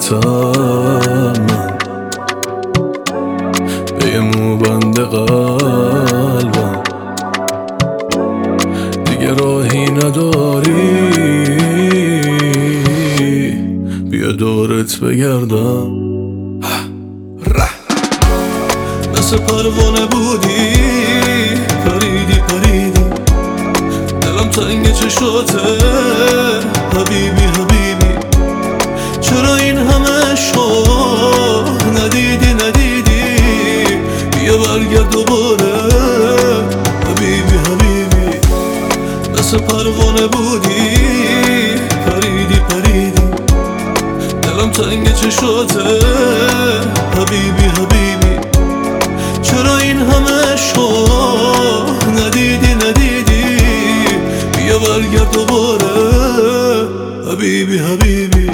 حسرتم من به یه موبند قلبم، دیگه راهی نداری بیا دورت بگردم. مثل پروانه بودی پریدی پریدی، دلم تنگ چشاته حبیبی حبیبی، چرا این همه عشق ندیدی ندیدی، بیا برگرد دوباره حبیبی حبیبی. مثل پروانه بودی پریدی پریدی، دلم تنگ چشاته حبیبی حبیبی، چرا این همه عشق ندیدی ندیدی، بیا برگرد دوباره حبیبی حبیبی.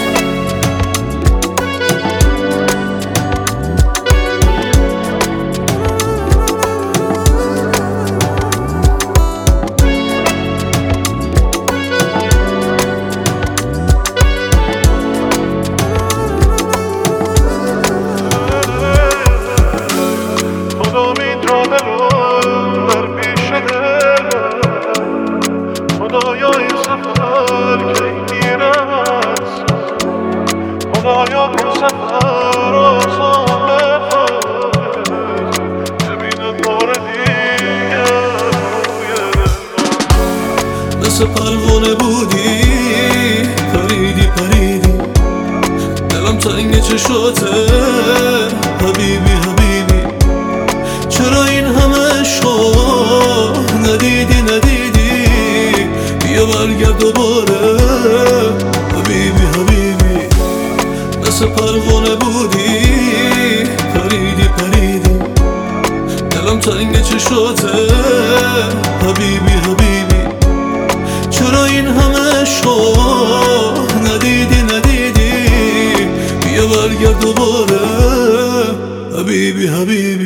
خدایا این سفر کی میرسه، خدایا این سفر آسان بفرست، ببینم بار دیگه روی دلم. مثل پروانه بودی پریدی پریدی، دلم تنگ چشاته حبیبی حبیبی، چرا این همه عشق ندیدی ندیدی، بیا برگرد دوباره حبیبی حبیبی. مثل پروانه بودی پریدی پریدی، دلم تنگ چشاته حبیبی حبیبی، چرا این همه عشق ندیدی ندیدی، بیا برگرد دوباره حبیبی حبیبی.